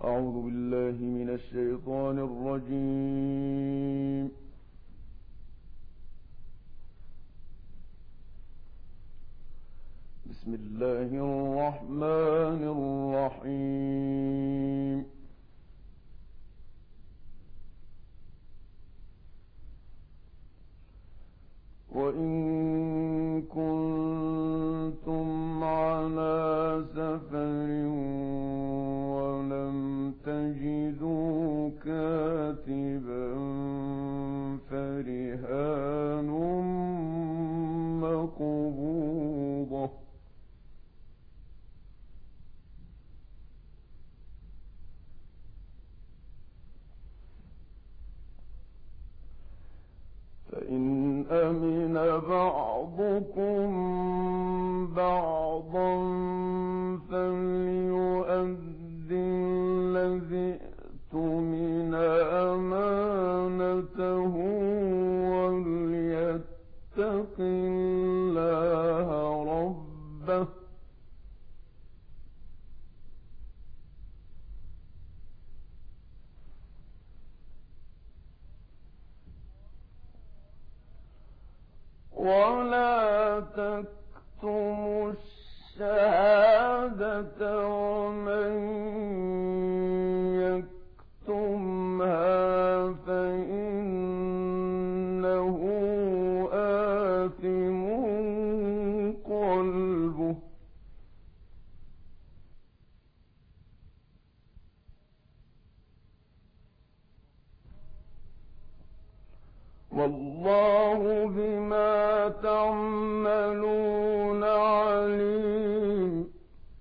أعوذ بالله من الشيطان الرجيم. بسم الله الرحمن الرحيم. وإن كنتم على سفر ولم تجدوا كاتبا فرهان مقبوضة فإن أمن بعضكم بعضا فليؤد الذي اؤتمن أمانته وليتق الله ربه ولا تكتموا الشهادة ومن يكتمها فإنه آثم قلبه والله بما تعملون عليم.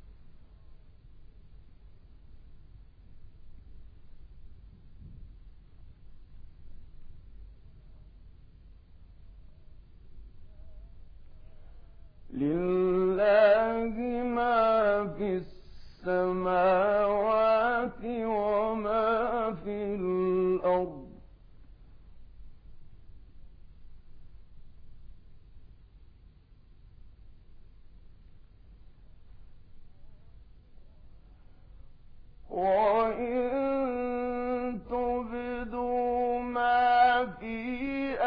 لله ما في السماوات وما في الأرض وإن تبدوا ما في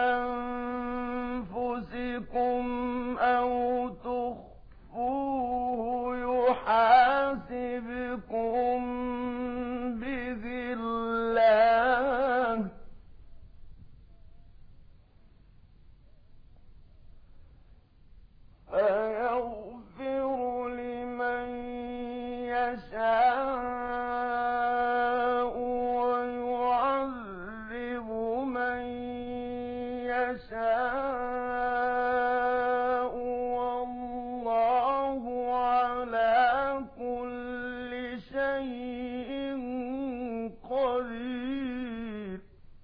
أنفسكم أو تخفوه يحاسبكم به الله فيغفر لمن يشاء ويعذب من يشاء والله على كل شيء قدير.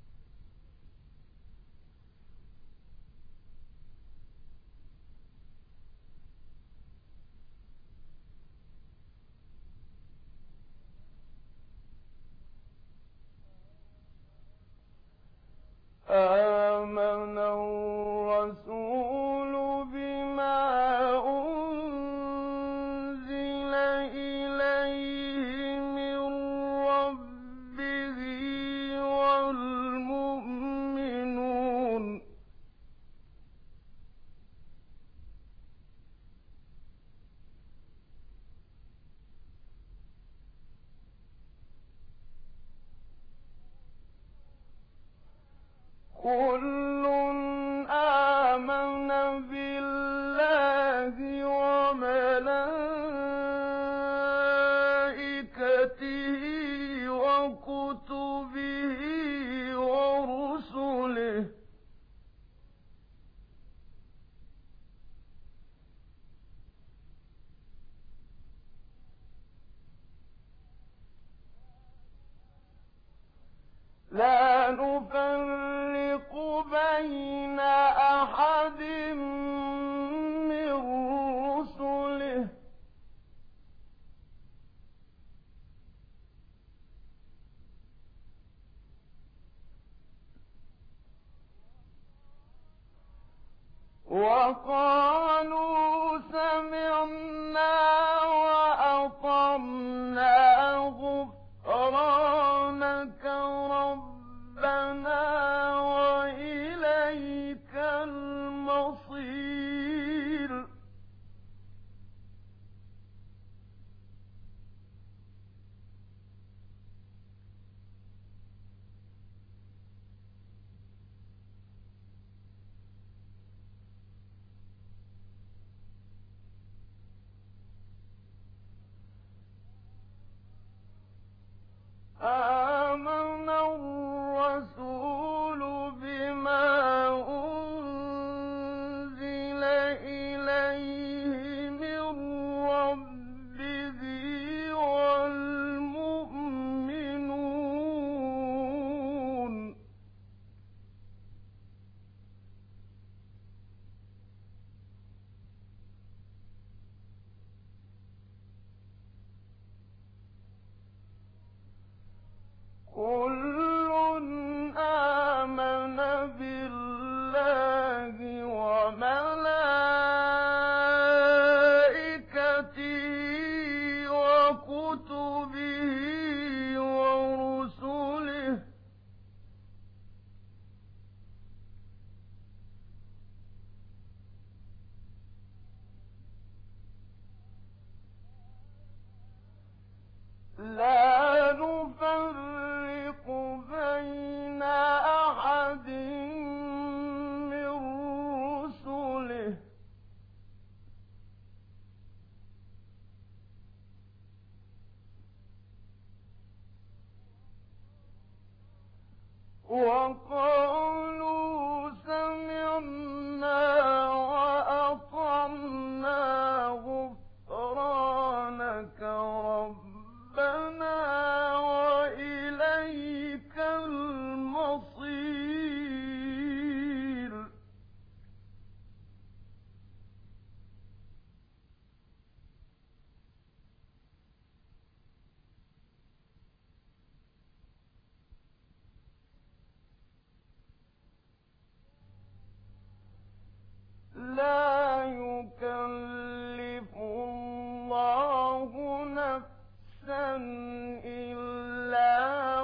آمن الرسول بما أنزل إليه من ربه والمؤمنون كل آمن بالله وملائكته وكتبه ورسله لا نفرق بين أحد من رسله وقالوا سمعنا وأطعنا غفرانك كل آمن بالله وملائكته وكتبه ورسله لا نفرق بين أحد من رسله وقالوا سمعنا وأطعنا غفرانك ربنا وإليك المصير لا يكلف الله نفسا إلا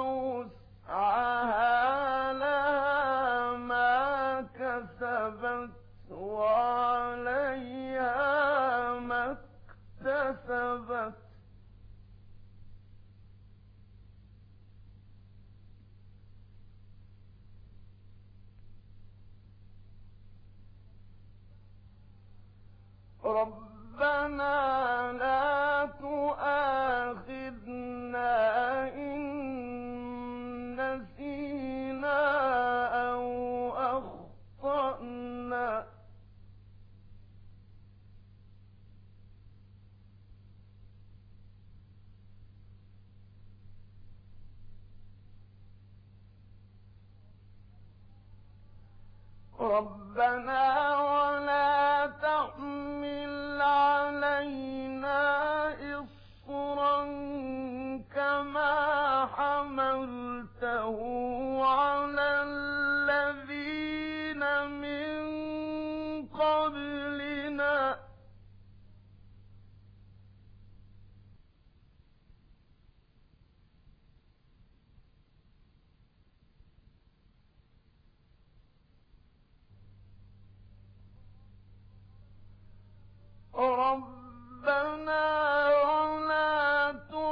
وسعها لها ما كسبت وعليها ما اكتسبت ربنا لا تؤاخذنا إن نسينا أو أخطأنا ربنا ولا تحمل علينا إصرا كما حملته على الذين من قبلنا ربنا ولا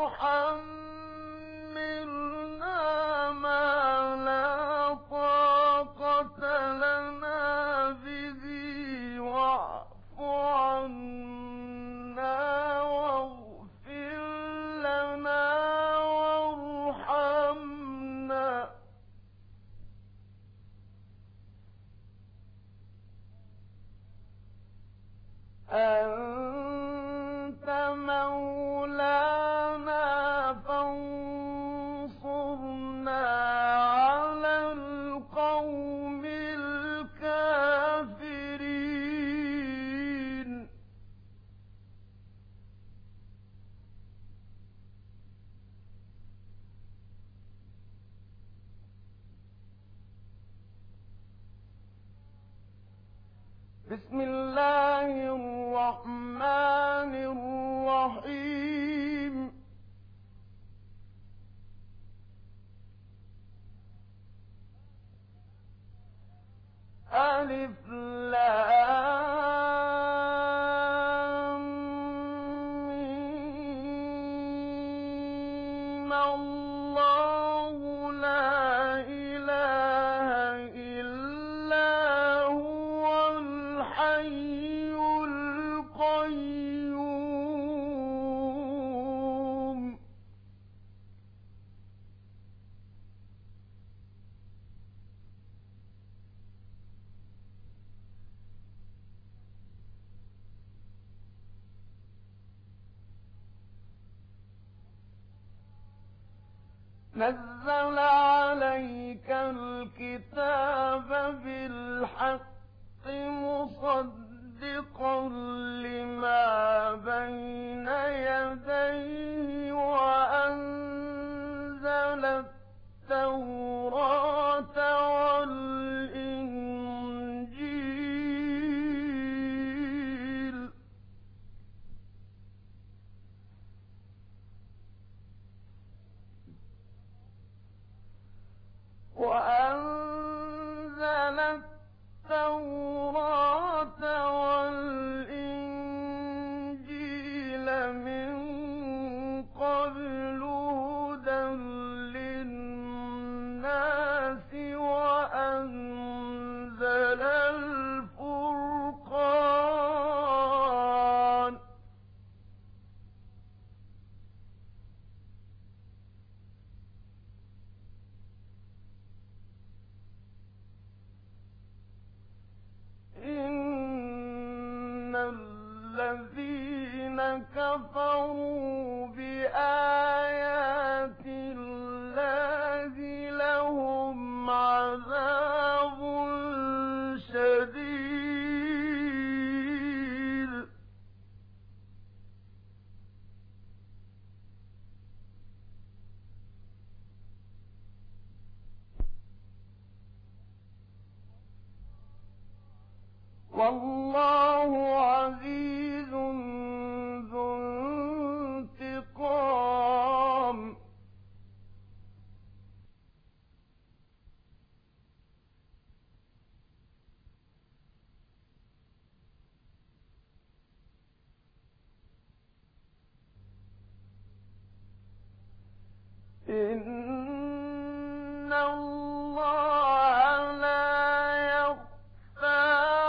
تحملنا ما لا طاقة لنا به واعف عنا واغفر لنا وارحمنا أنت مولانا فانصرنا على القوم الكافرين بسم الله الرحمن الرحيم ألف لام ميم الله لا إله إلا هو الحي القيوم نزل عليك الكتاب بالحق مصدقا لما بين يديه وأنزل كفروا بآيات الله لهم عذاب شديد. والله عزيز ذو انتقام. إن الله لا يخفى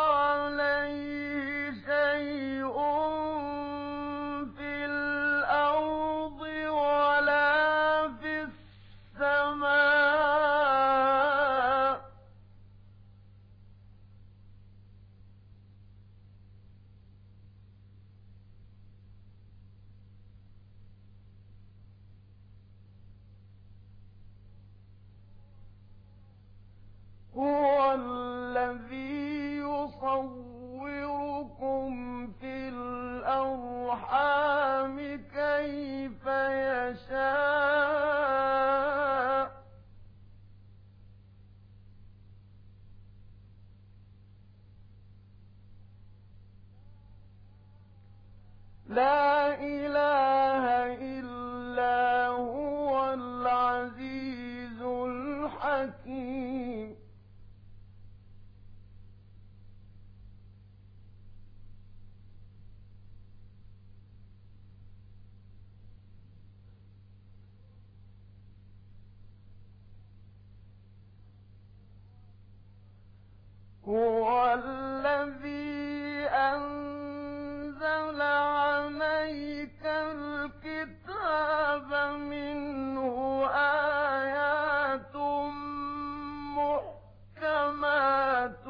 عليه شيء في الأرض ولا في السماء. هو الذي يصوركم في الأرحام كيف يشاء. لا إله إلا هو العزيز الحكيم. هو الذي أنزل عليك الكتاب منه آيات محكمات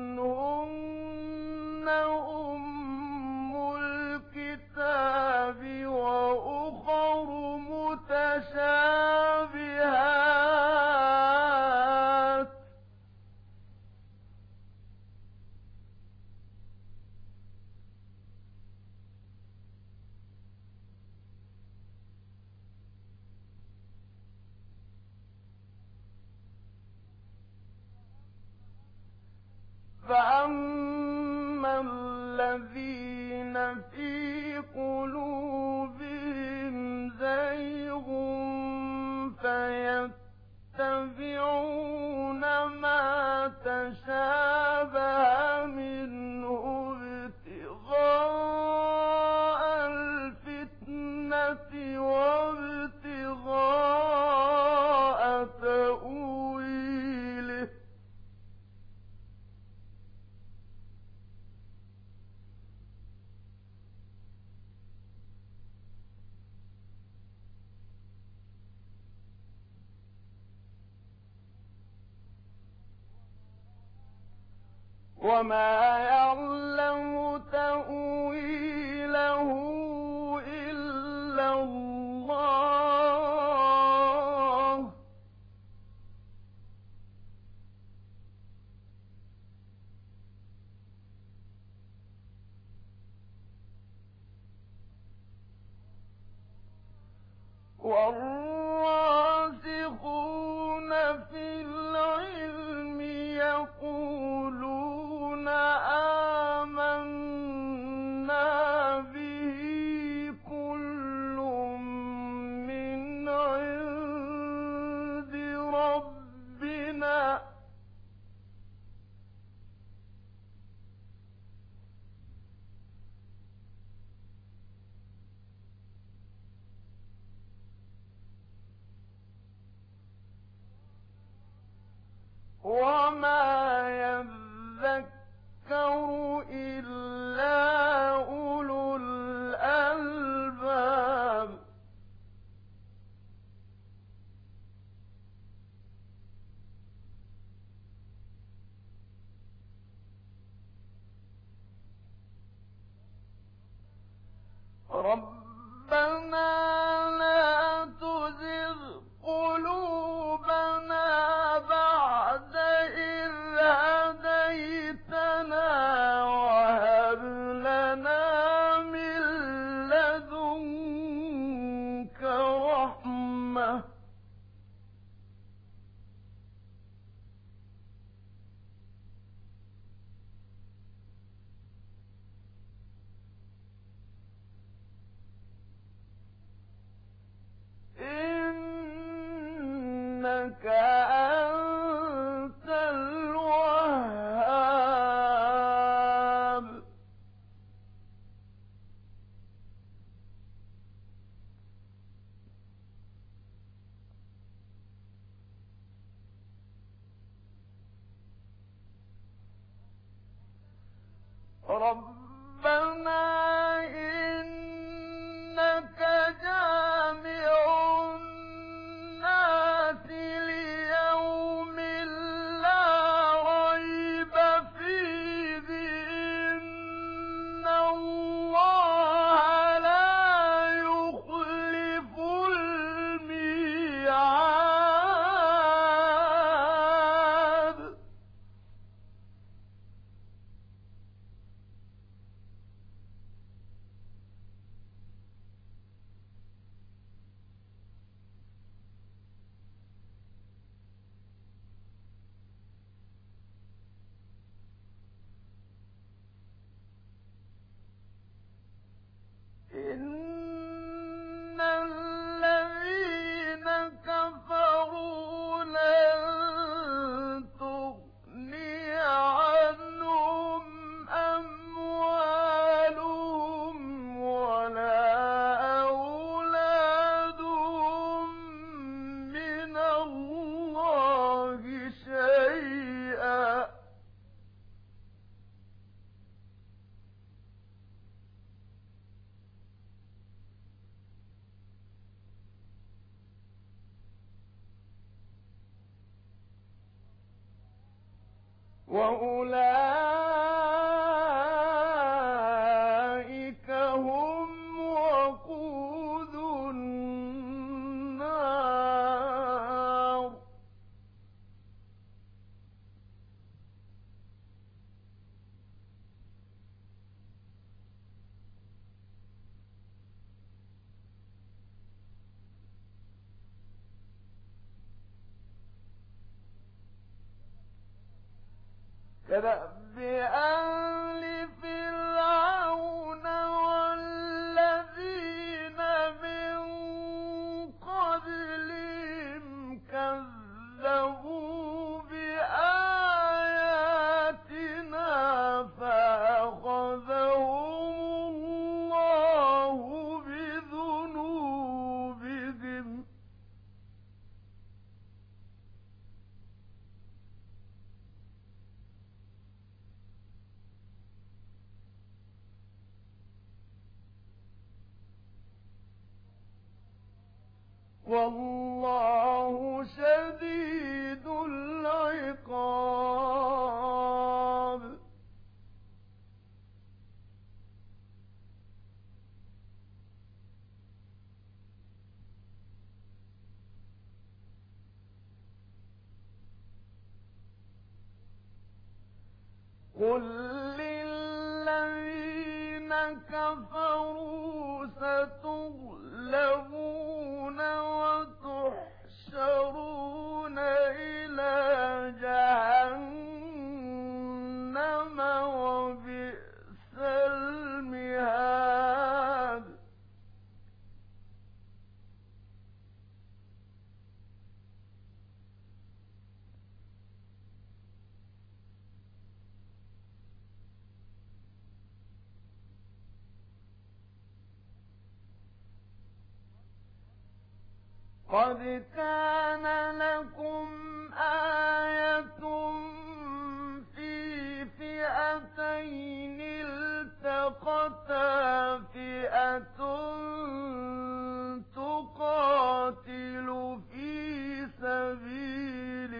هن أم الكتاب وأخر متشابهات. فأما الذين في قلوبهم زيغ فيتبعون ما تشابه منه ابتغاء الفتنة وابتغاء تأويله. وما يعلم تأويله إلا الله. والراسخون في العلم يقولون آمنا به كل من عند ربنا وما يذكر إلا أولو الألباب. إنك أنت الوهاب. ربنا إنك جامع الناس ليوم لا ريب فيه إن الله لا يخلف الميعاد. إن الذين كفروا لن تغني عنهم أموالهم ولا أولادهم من الله شيئا. وأولئك هم وقود النار. كدأب آل فرعون والذين من قبلهم كذبوا بآياتنا فأخذهم الله بذنوبهم. والله شديد العقاب. قل للذين كفروا ستغلبون وتحشرون إلى جهنم وبئس المهاد. قد كان لكم آية في فئتين التقتا فئة تقاتل في سبيل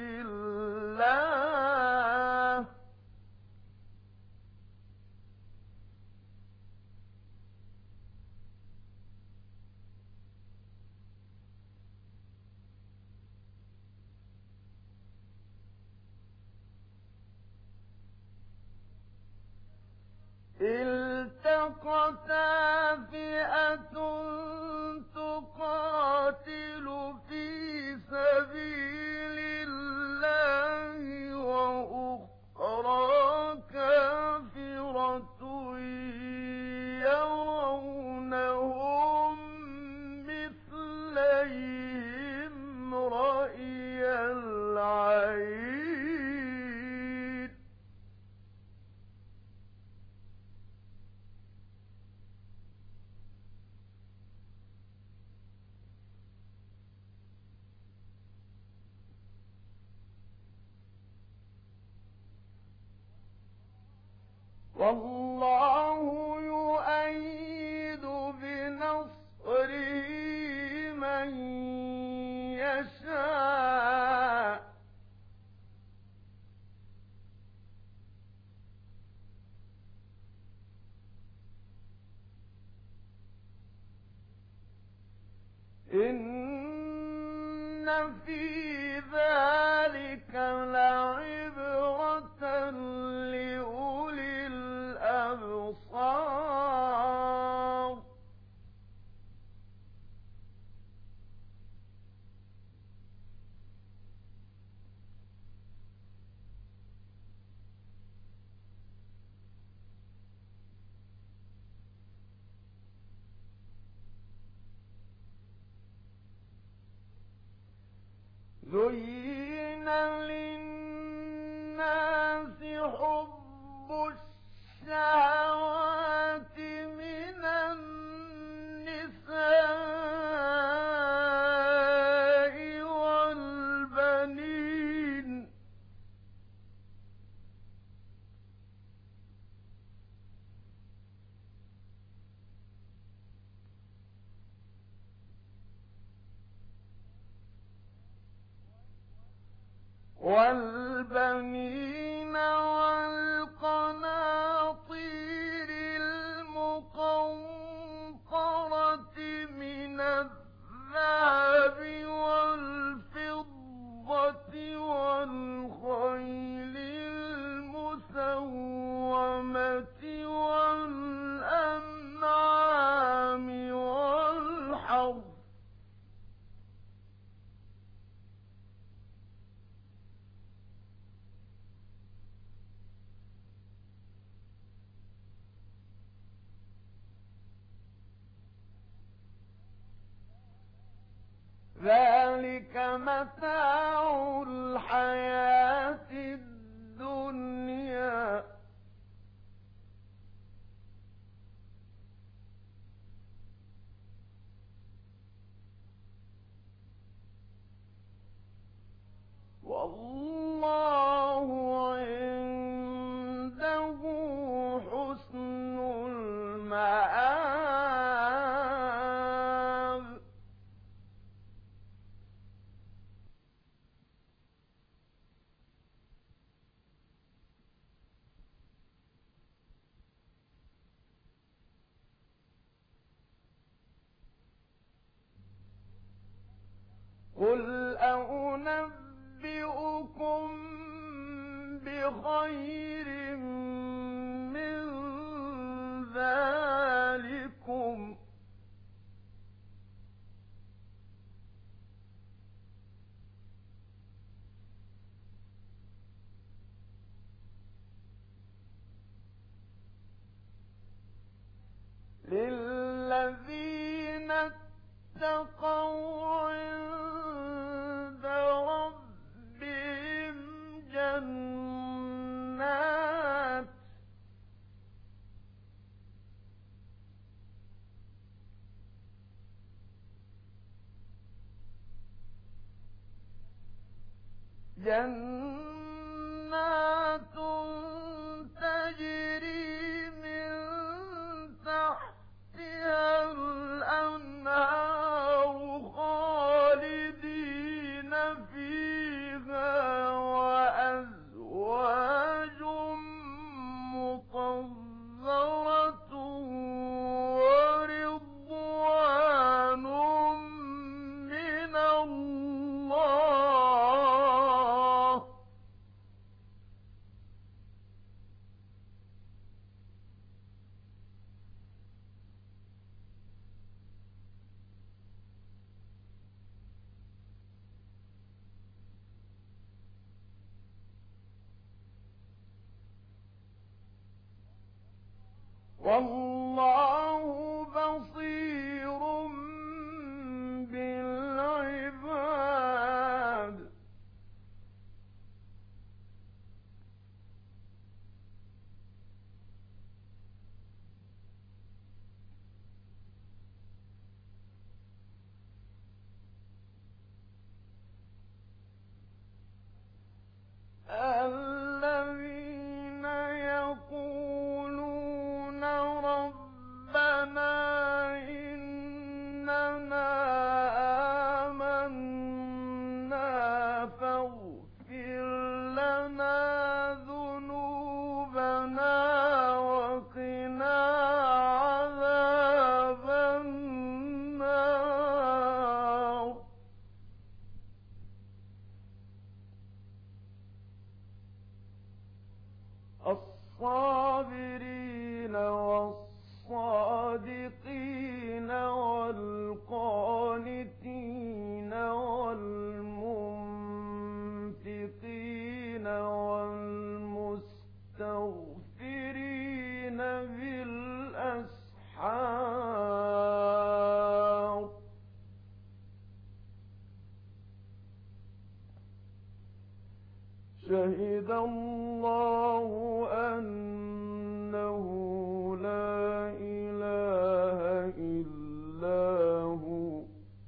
الله التقتا فئة تقاتل في سبيل الله وأخرى كافرة يرونهم مثليهم رأي والله يؤيد بنصره من يشاء إن في ذلك لعبرة لأولي الأبصار زين للناس حب الشهوات من النساء والبنين والقناطير المقنطرة من الذهب والفضة والخيل المسومة والأنعام والحرث ذلك متاع الحياة الدنيا والله عنده حسن المآب قل أنبئكم بخير من ذلكم للذين اتقوا عند ربهم جنات تجري من تحتها الأنهار خالدين فيها وأزواج مطهرة ورضوان من الله والله بصير بالعباد الذين يقولون والقانتين والمنفقين والمستغفرين بالأسحار شهد الله أنه لا إله إلا هو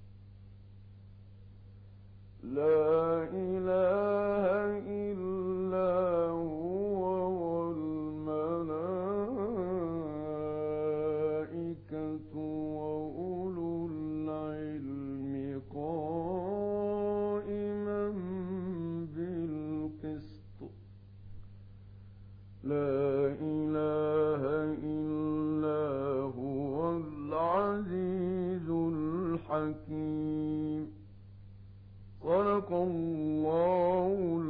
لا إله إلا هو والملائكة وأولو العلم قائما بالقسط لا إله إلا هو العزيز الحكيم صدق الله